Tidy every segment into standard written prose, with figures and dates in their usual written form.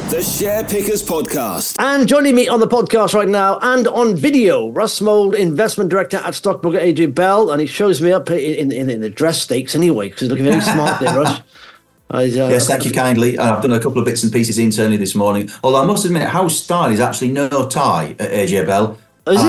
The Share Pickers Podcast. And joining me on the podcast right now and on video, Russ Mould, Investment Director at Stockbroker AJ Bell, and he shows me up in the dress stakes anyway, because he's looking very smart there, Russ. Yes, thank you kindly. I've done a couple of bits and pieces internally this morning, although I must admit, house style is actually no tie at AJ Bell.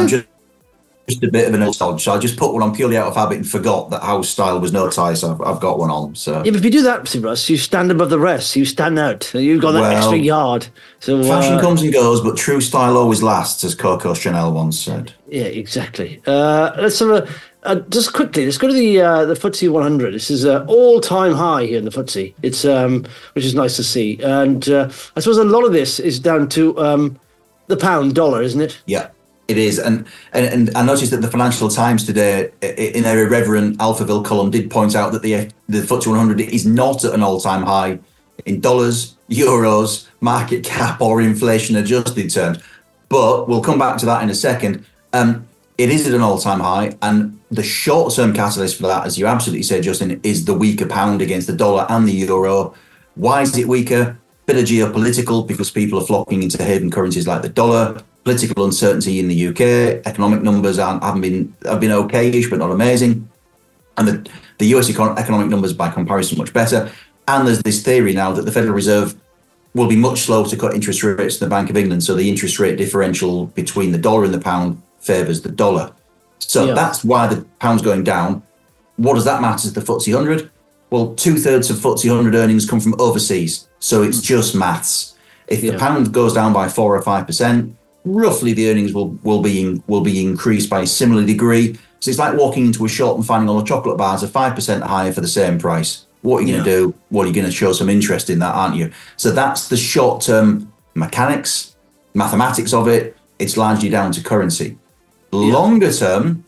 Just a bit of an old style, so I just put one on purely out of habit and forgot that house style was no tie, so I've got one on. So yeah, but if you do that, Russ, you stand above the rest. You stand out. You've got that extra yard. So fashion comes and goes, but true style always lasts, as Coco Chanel once said. Yeah, exactly. Let's have just quickly. Let's go to the FTSE 100. This is an all-time high here in the FTSE. It's which is nice to see, and I suppose a lot of this is down to the pound dollar, isn't it? Yeah. It is, and I noticed that the Financial Times today, in their irreverent Alphaville column, did point out that the FTSE 100 is not at an all-time high in dollars, euros, market cap, or inflation-adjusted terms. But we'll come back to that in a second. It is at an all-time high, and the short-term catalyst for that, as you absolutely said, Justin, is the weaker pound against the dollar and the euro. Why is it weaker? Bit of geopolitical, because people are flocking into haven currencies like the dollar. Political uncertainty in the UK, economic numbers have been okayish, but not amazing. And the US economic numbers, by comparison, much better. And there's this theory now that the Federal Reserve will be much slower to cut interest rates than the Bank of England. So the interest rate differential between the dollar and the pound favours the dollar. So that's why the pound's going down. What does that matter to the FTSE 100? Well, 2/3 of FTSE 100 earnings come from overseas. So it's just maths. If the pound goes down by 4 or 5%, roughly the earnings will be increased by a similar degree. So it's like walking into a shop and finding all the chocolate bars are 5% higher for the same price. What are you going to do? Well, you're going to show some interest in that, aren't you? So that's the short-term mechanics, mathematics of it. It's largely down to currency. Longer term,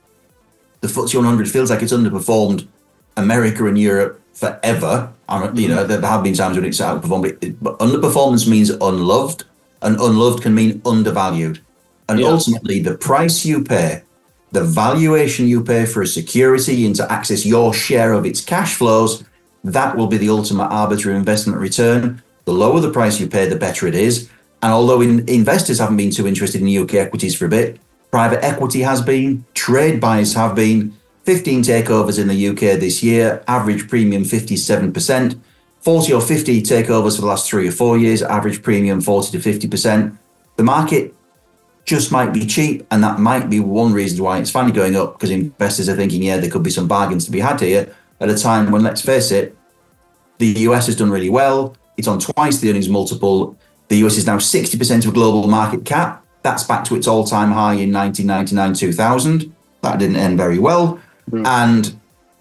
the FTSE 100 feels like it's underperformed America and Europe forever. You know, there have been times when it's outperformed, but underperformance means unloved. And unloved can mean undervalued. And ultimately, the price you pay, the valuation you pay for a security and to access your share of its cash flows, that will be the ultimate arbiter of investment return. The lower the price you pay, the better it is. And although investors haven't been too interested in UK equities for a bit, private equity has been, trade buyers have been, 15 takeovers in the UK this year, average premium 57%. 40 or 50 takeovers for the last 3 or 4 years, average premium 40 to 50%. The market just might be cheap, and that might be one reason why it's finally going up, because investors are thinking, there could be some bargains to be had here at a time when, let's face it, the US has done really well. It's on twice the earnings multiple. The US is now 60% of global market cap. That's back to its all-time high in 1999-2000. That didn't end very well. And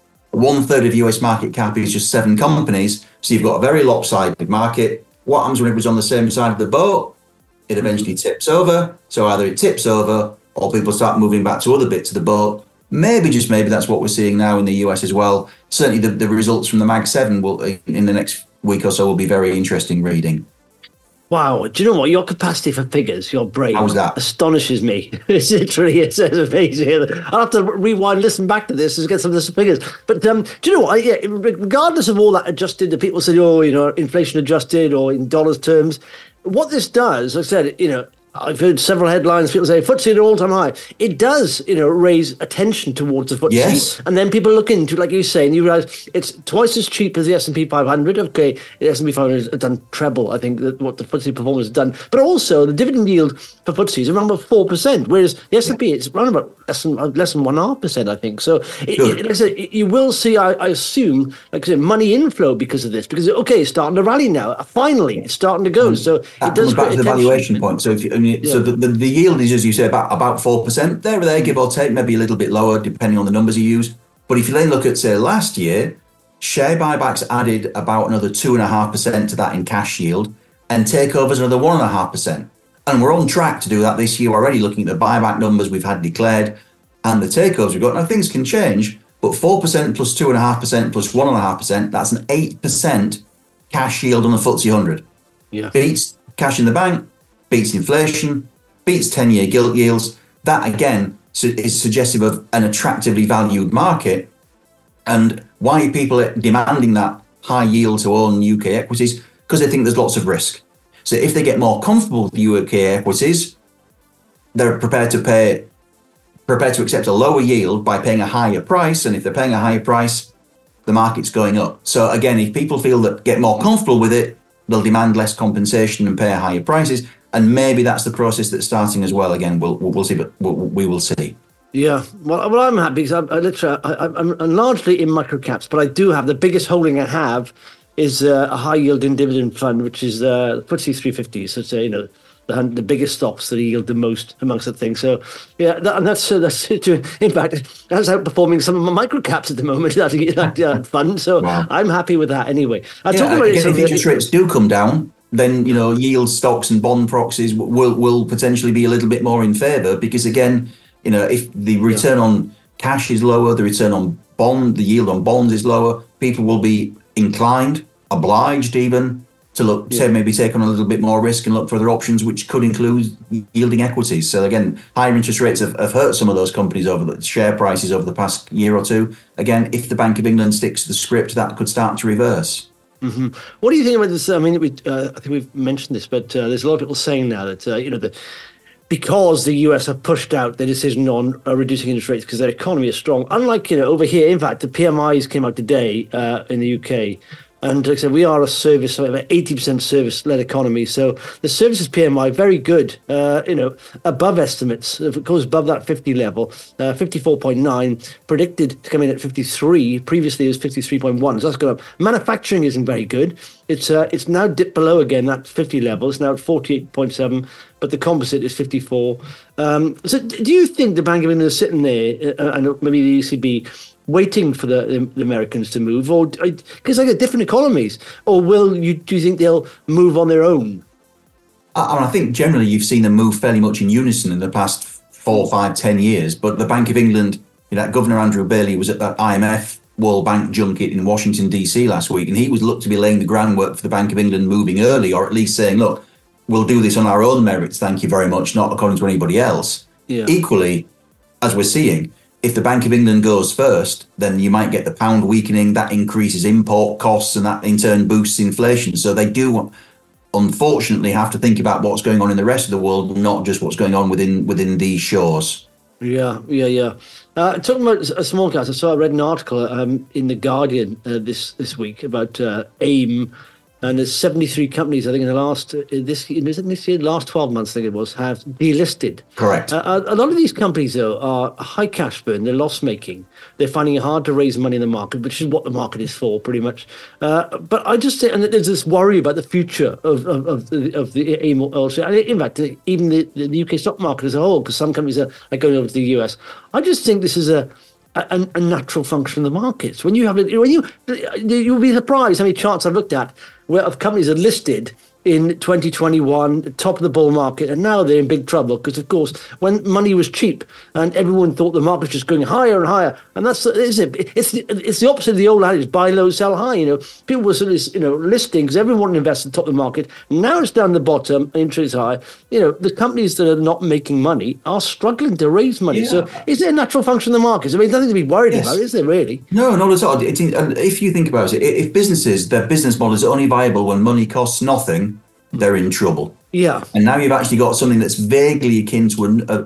1/3 of US market cap is just 7 companies. So you've got a very lopsided market. What happens when it was on the same side of the boat? It eventually tips over. So either it tips over or people start moving back to other bits of the boat. Maybe, just maybe, that's what we're seeing now in the US as well. Certainly the results from the Mag 7 will, in the next week or so, will be very interesting reading. Wow, do you know what? Your capacity for figures, your brain, astonishes me. It's amazing. I'll have to rewind, listen back to this and get some of the figures. But do you know what? Regardless of all that adjusted, the people say, inflation adjusted or in dollars terms, what this does, like I said, I've heard several headlines, people say, FTSE at an all-time high. It does, raise attention towards the FTSE. Yes. And then people look into it, like you say, and you realise it's twice as cheap as the S&P 500. Okay, the S&P 500 has done treble, I think, what the FTSE performance has done. But also, the dividend yield for FTSE is around about 4%, whereas the S&P is around about less than 1.5%, I think. So, like I said, you will see, I assume, like I said, money inflow because of this. Because, it's starting to rally now. Finally, it's starting to go. So it does back to the valuation point. So so the yield is, as you say, about 4%. There, give or take, maybe a little bit lower, depending on the numbers you use. But if you then look at, say, last year, share buybacks added about another 2.5% to that in cash yield, and takeovers another 1.5%. And we're on track to do that this year already, looking at the buyback numbers we've had declared and the takeovers we've got. Now, things can change, but 4% plus 2.5% plus 1.5%, that's an 8% cash yield on the FTSE 100. Yeah. Beats cash in the bank, beats inflation, beats 10-year gilt yields. That, again, is suggestive of an attractively valued market. And why are people demanding that high yield to own UK equities? Because they think there's lots of risk. So if they get more comfortable with UK equities, they're prepared to accept a lower yield by paying a higher price. And if they're paying a higher price, the market's going up. So again, if people feel that get more comfortable with it, they'll demand less compensation and pay higher prices. And maybe that's the process that's starting as well. Again, we'll see, but we will see. Yeah, well, I'm happy because I'm largely in microcaps, but I do have the biggest holding I have is a high yielding dividend fund, which is FTSE 350. So it's the biggest stocks that yield the most amongst the things. So yeah, that's in fact that's outperforming some of my microcaps at the moment. That fund. So wow. I'm happy with that anyway. If interest rates do come down, then yield stocks and bond proxies will potentially be a little bit more in favour because again, if the return on cash is lower, the return on the yield on bonds is lower, people will be inclined, obliged even to maybe take on a little bit more risk and look for other options, which could include yielding equities. So again, higher interest rates have hurt some of those companies over the share prices over the past year or two. Again, if the Bank of England sticks to the script, that could start to reverse. Mm-hmm. What do you think about this? I mean, I think we've mentioned this, but there's a lot of people saying now that because the US have pushed out their decision on reducing interest rates because their economy is strong. Unlike over here, in fact, the PMIs came out today in the UK. And like I said, we are a service, so about 80% service-led economy. So the services PMI, very good, above estimates. If it goes above that 50 level, 54.9, predicted to come in at 53. Previously, it was 53.1. So that's going up. Manufacturing isn't very good. It's now dipped below again, that 50 level. It's now at 48.7, but the composite is 54. So do you think the Bank of England is sitting there, and maybe the ECB, waiting for the Americans to move, or because they got different economies, or do you think they'll move on their own? I think generally you've seen them move fairly much in unison in the past 4, 5, 10 years. But the Bank of England, Governor Andrew Bailey was at that IMF World Bank junket in Washington, D.C. last week, and he was looked to be laying the groundwork for the Bank of England moving early, or at least saying, look, we'll do this on our own merits, thank you very much, not according to anybody else. Yeah. Equally, as we're seeing, if the Bank of England goes first, then you might get the pound weakening. That increases import costs and that in turn boosts inflation. So they do, unfortunately, have to think about what's going on in the rest of the world, not just what's going on within these shores. Yeah. Talking about small caps, I read an article in The Guardian this week about AIM. And there's 73 companies, I think, in the last 12 months, I think it was, have delisted. Correct. A lot of these companies, though, are high cash burn. They're loss-making. They're finding it hard to raise money in the market, which is what the market is for, pretty much. But I just think, and there's this worry about the future of the AIM also. And in fact, even the UK stock market as a whole, because some companies are going over to the US. I just think this is a natural function of the markets. When you'll be surprised how many charts I've looked at where of companies are listed in 2021, top of the bull market, and now they're in big trouble because, of course, when money was cheap and everyone thought the market was just going higher and higher, and it's the opposite of the old adage: buy low, sell high. People were sort of listing because everyone wanted to invest at the top of the market. Now it's down the bottom, interest high. The companies that are not making money are struggling to raise money. Yeah. So is there a natural function of the markets? I mean, nothing to be worried about, is there really? No, not at all. If you think about it, if businesses, their business models are only viable when money costs nothing, they're in trouble. Yeah. And now you've actually got something that's vaguely akin to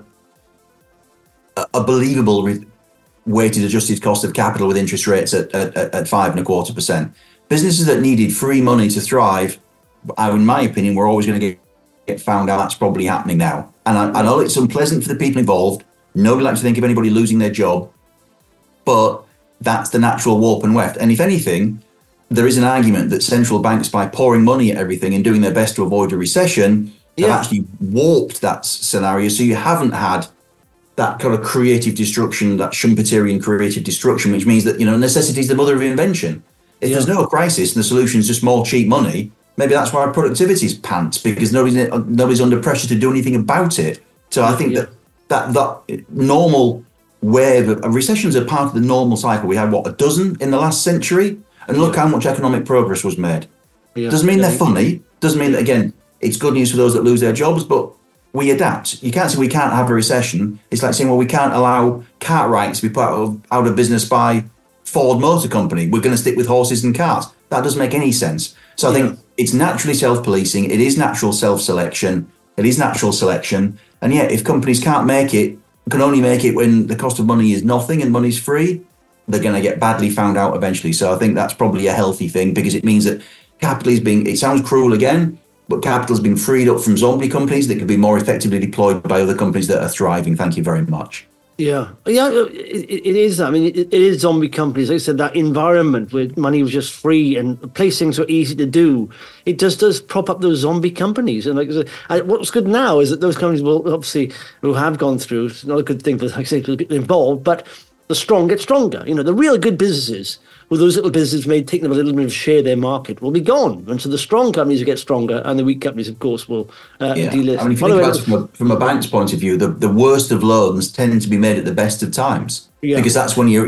a believable weighted adjusted cost of capital with interest rates at 5.25%. Businesses that needed free money to thrive, in my opinion, we're always going to get found out that's probably happening now. And I know it's unpleasant for the people involved. Nobody likes to think of anybody losing their job, but that's the natural warp and weft. And if anything, there is an argument that central banks, by pouring money at everything and doing their best to avoid a recession, have actually warped that scenario. So you haven't had that kind of creative destruction, that Schumpeterian creative destruction, which means that, necessity is the mother of invention. If there's no crisis and the solution is just more cheap money, maybe that's why our productivity is pants, because nobody's under pressure to do anything about it. So I think that normal wave of recessions are part of the normal cycle. We had, a dozen in the last century? And look how much economic progress was made. Yeah. Doesn't mean they're funny. Doesn't mean that, again, it's good news for those that lose their jobs, but we adapt. You can't say we can't have a recession. It's like saying, we can't allow Cartwright to be put out of business by Ford Motor Company. We're going to stick with horses and cars. That doesn't make any sense. So I think it's naturally self-policing. It is natural self-selection. It is natural selection. And yet, if companies can't make it, can only make it when the cost of money is nothing and money's free, they're going to get badly found out eventually. So I think that's probably a healthy thing, because it means that capital is being, it sounds cruel again, but capital is being freed up from zombie companies that could be more effectively deployed by other companies that are thriving. Thank you very much. Yeah, it is. I mean, it is zombie companies. Like I said, that environment where money was just free and placings were easy to do, it just does prop up those zombie companies. And like I said, what's good now is that those companies will obviously, who have gone through, it's not a good thing for, like I say, people involved, but the strong get stronger. You know, the real good businesses, well, those little businesses may take them a little bit of share their market, will be gone. And so the strong companies will get stronger, and the weak companies, of course, will delist. I mean, if you think about it from a bank's point of view, the worst of loans tend to be made at the best of times, because that's when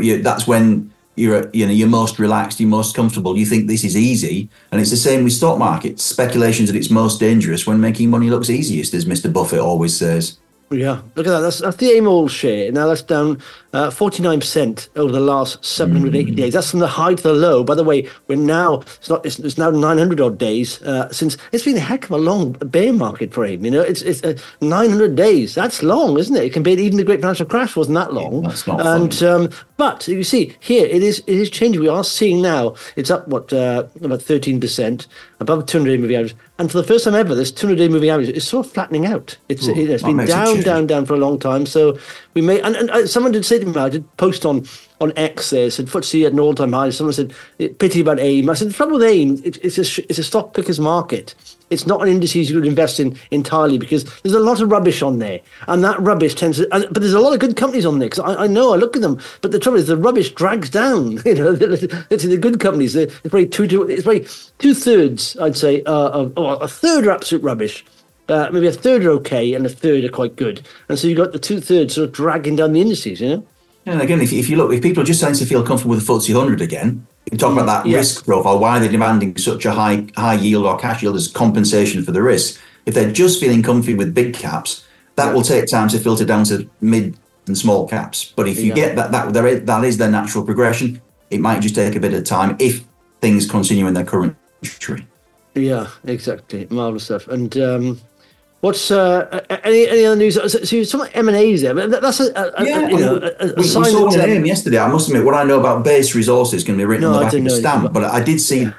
you're most relaxed, you're most comfortable. You think this is easy, and it's the same with stock markets. Speculation's at its most dangerous when making money looks easiest, as Mr. Buffett always says. Yeah, look at that. That's the AIM All share. Now that's down 49% over the last 780 days. That's from the high to the low. By the way, we're now it's now 900 odd days since it's been a heck of a long bear market for AIM. You know, it's 900 days. That's long, isn't it? Compared to even the Great Financial Crash wasn't that long. That's not funny. But you see here it is changing. We are seeing now it's up about 13% above 200-day moving average. And for the first time ever, this 200-day moving average is sort of flattening out. It's been down for a long time. So we may, and someone did say to me, I did post on X there, said FTSE at an all-time high. Someone said, pity about AIM. I said, the trouble with AIM, it's a stock picker's market. It's not an indices you could invest in entirely, because there's a lot of rubbish on there. And that rubbish tends to, but there's a lot of good companies on there, because I know, I look at them, but the trouble is the rubbish drags down, you know, it's the good companies. It's probably two-thirds, I'd say, a third are absolute rubbish. Maybe a third are okay, and a third are quite good. And so you've got the two-thirds sort of dragging down the indices, you know? And again, if you look, if people are just starting to feel comfortable with the FTSE 100 again, you talk about that risk profile, why they're demanding such a high yield or cash yield as compensation for the risk. If they're just feeling comfy with big caps, that will take time to filter down to mid and small caps. But if you get that is their natural progression. It might just take a bit of time if things continue in their current trajectory. Yeah, exactly. Marvelous stuff. And what's any other news? So some M&As there, but that's we saw an AIM yesterday. I must admit, what I know about Base Resources is going to be written on the back of the stamp, but I did see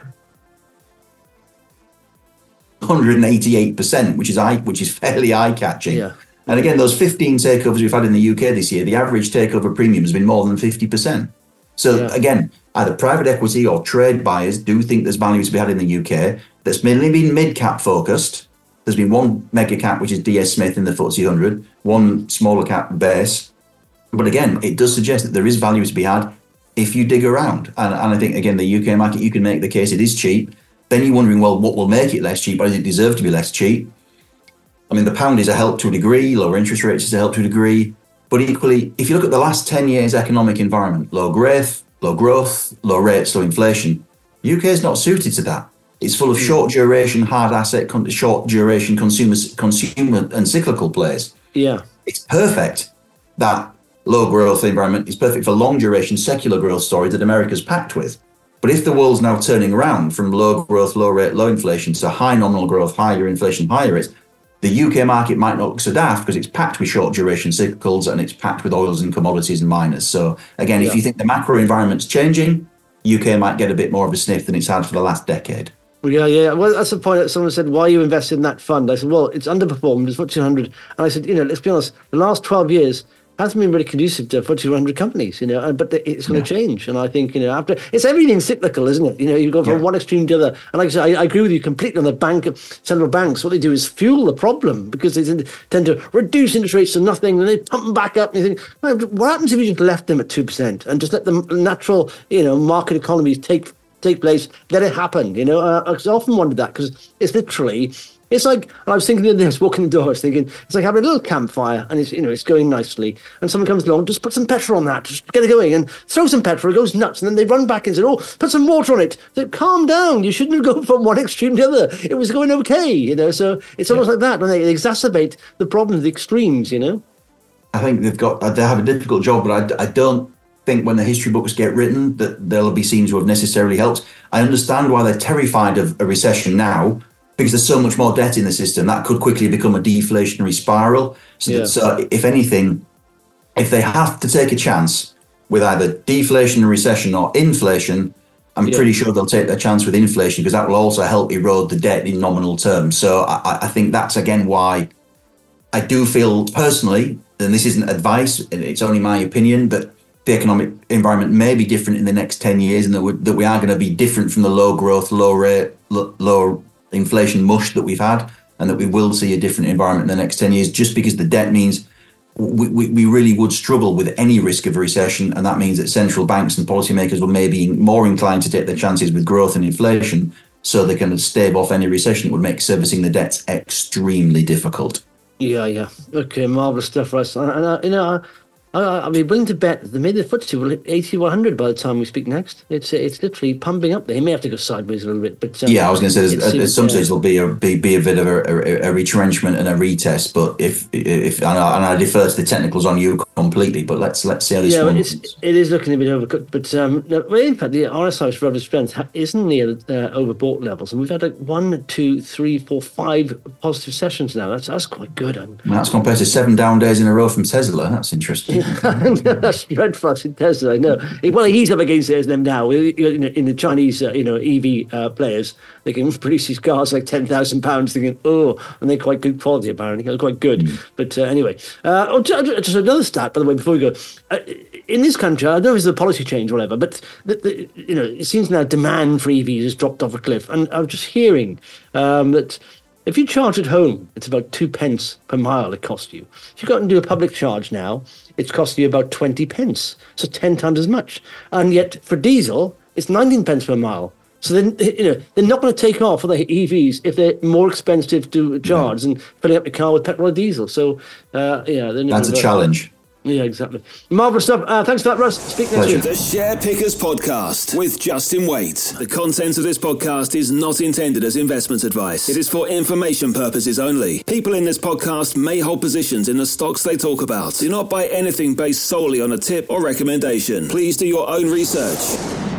188%, which is fairly eye-catching. Yeah. And again, those 15 takeovers we've had in the UK this year, the average takeover premium has been more than 50%. So again, either private equity or trade buyers do think there's value to be had in the UK. That's mainly been mid-cap focused. There's been one mega cap, which is DS Smith in the FTSE 100, one smaller cap Base. But again, it does suggest that there is value to be had if you dig around. And I think, again, the UK market, you can make the case it is cheap. Then you're wondering, well, what will make it less cheap? Or does it deserve to be less cheap? I mean, the pound is a help to a degree, lower interest rates is a help to a degree. But equally, if you look at the last 10 years economic environment, low growth, low rates, low inflation, UK is not suited to that. It's full of short duration, hard asset, short duration consumer and cyclical plays. Yeah. It's perfect, that low growth environment. It's perfect for long duration secular growth story that America's packed with. But if the world's now turning around from low growth, low rate, low inflation to high nominal growth, higher inflation, higher rates, the UK market might not look so daft because it's packed with short duration cyclicals and it's packed with oils and commodities and miners. So again, if you think the macro environment's changing, UK might get a bit more of a sniff than it's had for the last decade. Yeah. Well, that's the point that someone said, why are you invested in that fund? I said, well, it's underperformed. It's FTSE 100. And I said, let's be honest, the last 12 years hasn't been really conducive to FTSE 100 companies, but it's going to change. And I think, after it's everything cyclical, isn't it? You go from one extreme to the other. And like I said, I agree with you completely on the central banks. What they do is fuel the problem because they tend to reduce interest rates to nothing and they pump them back up. And you think, well, what happens if you just left them at 2% and just let the natural, market economies take place, let it happen, I often wondered that because it's literally, it's like, and I was thinking the other day, I was walking the door, I was thinking, it's like having a little campfire and it's, it's going nicely and someone comes along, just put some petrol on that, just get it going and throw some petrol, it goes nuts and then they run back and say, oh, put some water on it. So calm down, you shouldn't go from one extreme to the other. It was going okay, so it's almost like that when they exacerbate the problem of the extremes, I think they have a difficult job, but I don't think when the history books get written that they'll be seen to have necessarily helped. I understand why they're terrified of a recession now, because there's so much more debt in the system. That could quickly become a deflationary spiral. So if anything, if they have to take a chance with either deflation, recession, or inflation, I'm pretty sure they'll take their chance with inflation, because that will also help erode the debt in nominal terms. So I think that's, again, why I do feel personally, and this isn't advice, it's only my opinion, but the economic environment may be different in the next 10 years, and that we are going to be different from the low growth, low rate, low inflation mush that we've had, and that we will see a different environment in the next 10 years, just because the debt means we really would struggle with any risk of a recession. And that means that central banks and policymakers will maybe be more inclined to take their chances with growth and inflation, so they can stave off any recession. It would make servicing the debts extremely difficult. Yeah. Okay, marvellous stuff, Russ. I'll be willing to bet that maybe the FTSE will hit 80-100 by the time we speak next. It's literally pumping up there. He may have to go sideways a little bit, but I was going to say at some stage there'll be a bit of a retrenchment and a retest. But if and I defer to the technicals on you completely, but let's see how this one. It is looking a bit overcooked, but in fact the RSI's relative strength isn't near overbought levels, and we've had 1, 2, 3, 4, 5 positive sessions now. That's quite good. That's compared to 7 down days in a row from Tesla. That's interesting. That's dreadful in Tesla. I know. Well, he's up against them now. In the Chinese, EV players, they can produce these cars like £10,000, thinking, and they're quite good quality apparently. They're quite good. But anyway, just another stat, by the way, before we go. In this country, I don't know if it's a policy change or whatever, but it seems now demand for EVs has dropped off a cliff. And I was just hearing that if you charge at home, it's about 2 pence per mile it costs you. If you go out and do a public charge now, it's costing you about 20 pence, so 10 times as much. And yet for diesel, it's 19 pence per mile. So then, they're not going to take off for the EVs if they're more expensive to charge than filling up your car with petrol or diesel. So, that's a challenge. Yeah, exactly. Marvellous stuff. Thanks for that, Russ. Speak next week. The Share Pickers Podcast with Justin Waite. The content of this podcast is not intended as investment advice. It is for information purposes only. People in this podcast may hold positions in the stocks they talk about. Do not buy anything based solely on a tip or recommendation. Please do your own research.